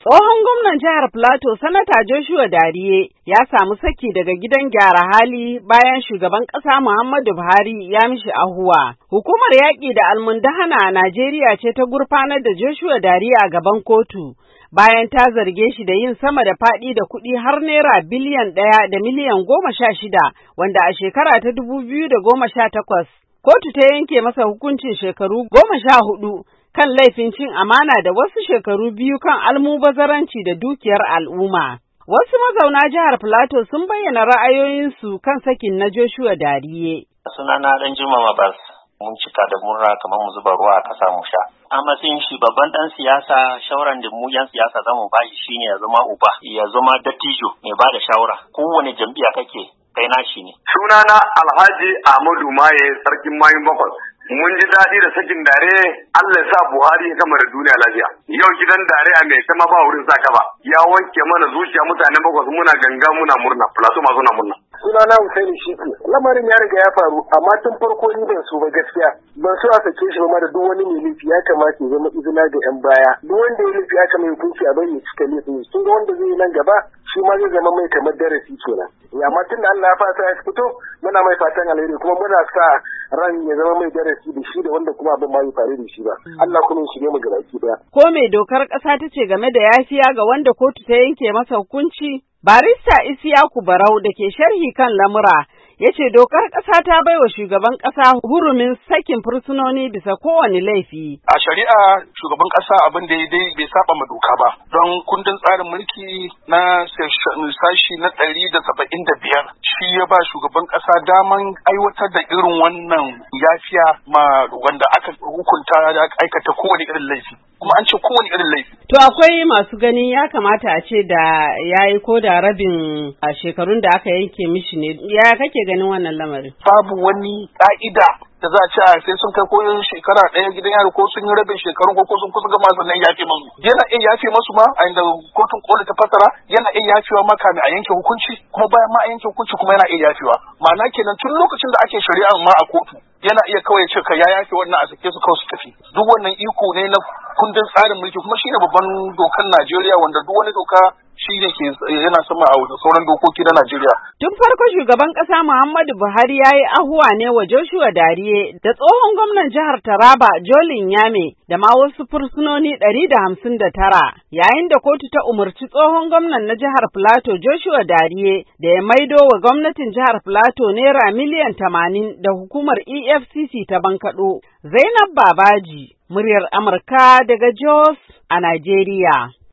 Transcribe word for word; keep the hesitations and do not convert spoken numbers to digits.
Tsohon gwamnan jihar Plateau, Sanata Joshua Dariye, ya samu saki daga gidan gyara hali bayan shugaban ƙasa Muhammadu Buhari ya mishi ahuwa. Hukumar yaƙi da almundahana a Najeriya ce ta gurfanar da Joshua Dariye a gaban kotu, bayan ta zarge shi da yin sama da faɗi da kuɗi har naira biliyan ɗaya da miliyan goma sha shida, wanda a shekara ta dubu biyu da goma sha takwas, kotu ta yanke masa hukuncin shekaru goma sha hudu. Kan laifin cin amana da wasu shekaru biyu kan almubazaranci da dukiyar al'umma. Wasu mazauna jihar Plateau sun bayyana ra'ayoyinsu kan sakin na Joshua Dariye. Sunana ɗan Juma Mabas, mun cika da murna kamar mu zuba ruwa a ƙasa mu sha. A matsayin shi babban ɗan siyasa, shawaran da mu yan siyasa za mu bashi shine ya zama uba, ya zama dattijo mai ba da shawara. Kowane jam'iyya kake kai nashi ne. Sunana Alhaji Ahmadu Maye, sarkin Mayun Bakwai. Mun ji daɗi da sakin Dare, Allah ya sa Buhari ya gama da duniya lafiya. Yau gidan Dare a mai sama ba wurin saka ba. Ya wanke mana zuciya mutanen Bakwai muna ganga muna murna, Plateau ma suna murna. Sunana Hussaini Shiku. Lamarin ya riga ya faru, amma tun farko ni ban so ba gaskiya. Ban so a sake shi ba ma da duk wani mai laifi ya kamata ya zama izina ga 'yan baya. Duk wanda ya laifi aka mai hukunci a bari ya cika laifin. Sun ga wanda zai yi nan gaba, shi ma zai zama mai kamar darasi kenan. Amma tun da Allah ya fasa ya fito, muna mai fatan alheri kuma muna sa ran ya zama mai darasi da shi da wanda kuma abin ma ya faru da shi ba. Allah kuma ya shige mu gabaki daya. Ko mai dokar ƙasa ta ce game da yafiya ga wanda kotu ta yanke masa hukunci? Barista Isiyaku Barau da ke sharhi kan lamura ya ce dokar ƙasa ta baiwa shugaban ƙasa hurumin sakin fursunoni bisa kowane laifi. A shari'a shugaban ƙasa abin da ya dai bai saba ma doka ba, don kundin tsarin mulki na sashi na ɗari da saba'in da biyar shi ya ba shugaban ƙasa daman aiwatar da irin wannan yafiya ma wanda aka hukunta da aikata kowane irin laifi. Kuma an ce kowane irin laifi. To akwai masu ganin ya kamata a ce da ya yi ko da rabin a shekarun da aka yanke mishi ne. Ya kake ganin wannan lamarin? Babu wani ƙa'ida da za a ce a sai sun kai koyon shekara ɗaya gidan yaro ko sun yi rabin shekarun ko sun kusa gama sannan yafe masu. Yana iya yafe masu ma a inda kotun koli ta fasara, yana iya yafewa ma kamin a yanke hukunci, kuma bayan ma a yanke hukunci kuma yana iya yafewa. Ma'ana kenan tun lokacin da ake shari'a ma a kotu yana iya kawai ce ka ya yafe wannan a sake su kawai su tafi. Duk wannan iko ne na kundin tsarin mulki kuma shine babban dokan Najeriya wanda duk wani doka shi ne ke yana sama a sauran dokoki na Najeriya. Tun farko shugaban ƙasa Muhammadu Buhari ya yi ahuwa ne wa Joshua Dariye da tsohon gwamnan jihar Taraba Jolin Yame da ma wasu fursunoni ɗari da hamsin da tara, yayin da kotu ta umarci tsohon gwamnan na jihar Plateau Joshua Dariye da ya maido wa gwamnatin jihar Plateau naira miliyan tamanin da hukumar E F C C ta bankaɗo. Zainab Babaji, muryar Amurka daga Jos a Najeriya.